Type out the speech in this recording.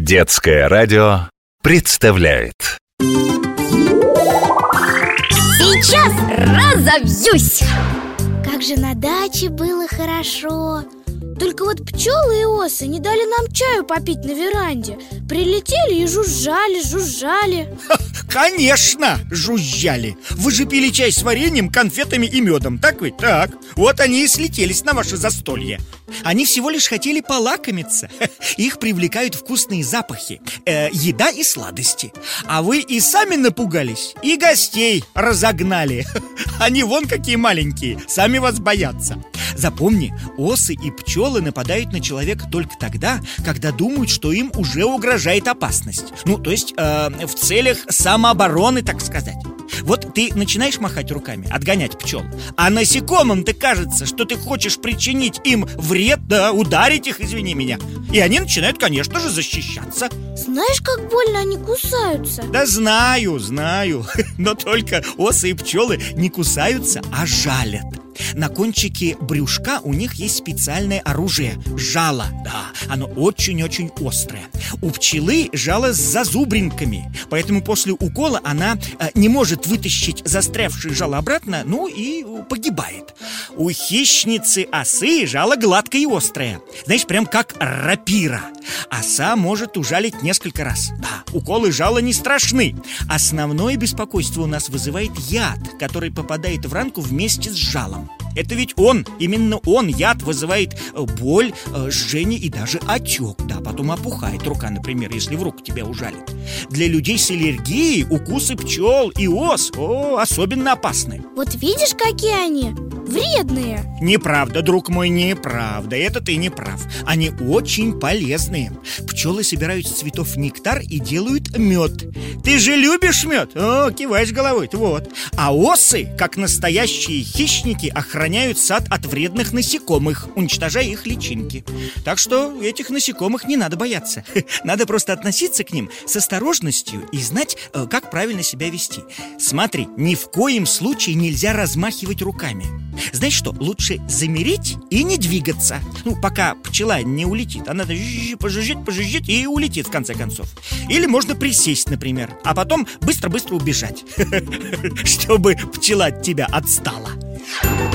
Детское радио представляет. Сейчас разобьюсь! Как же на даче было хорошо. Только вот пчелы и осы не дали нам чаю попить на веранде. Прилетели и жужжали. Конечно, жужжали. Вы же пили чай с вареньем, конфетами и медом, так ведь? Так, вот они и слетелись на ваше застолье. Они всего лишь хотели полакомиться. Их привлекают вкусные запахи, еда и сладости. А вы и сами напугались, и гостей разогнали. Они вон какие маленькие, сами вас боятся. Запомни, осы и пчелы нападают на человека только тогда, когда думают, что им уже угрожает опасность. То есть в целях самообороны, так сказать. Вот ты начинаешь махать руками, отгонять пчел, а насекомым-то кажется, что ты хочешь причинить им вред, да, ударить их, извини меня. И они начинают, конечно же, защищаться. Знаешь, как больно они кусаются? Да знаю, но только осы и пчелы не кусаются, а жалят. На кончике брюшка у них есть специальное оружие – жало. Да, оно очень-очень острое. У пчелы жало с зазубринками, поэтому после укола она не может вытащить застрявшее жало обратно, и погибает. У хищницы осы жало гладкое и острое. Знаешь, прям как рапира. Оса может ужалить несколько раз. Да, уколы жала не страшны. Основное беспокойство у нас вызывает яд, который попадает в ранку вместе с жалом. Это ведь именно он, яд, вызывает боль, жжение и даже отек. Да, потом опухает рука, например, если в руку тебя ужалит. Для людей с аллергией укусы пчел и ос особенно опасны. Вот видишь, какие они вредные. Неправда, друг мой, неправда. Это ты не прав. Они очень полезные. Пчелы собирают с цветов нектар и делают мед. Ты же любишь мед? Киваешь головой, вот. А осы, как настоящие хищники, охраняют сад от вредных насекомых, уничтожая их личинки. Так что этих насекомых не надо бояться. Надо просто относиться к ним с осторожностью и знать, как правильно себя вести. Смотри, ни в коем случае нельзя размахивать руками. Знаешь что, лучше замереть и не двигаться. Пока пчела не улетит. Она пожужжит и улетит в конце концов. Или можно присесть, например, а потом быстро-быстро убежать, чтобы пчела от тебя отстала.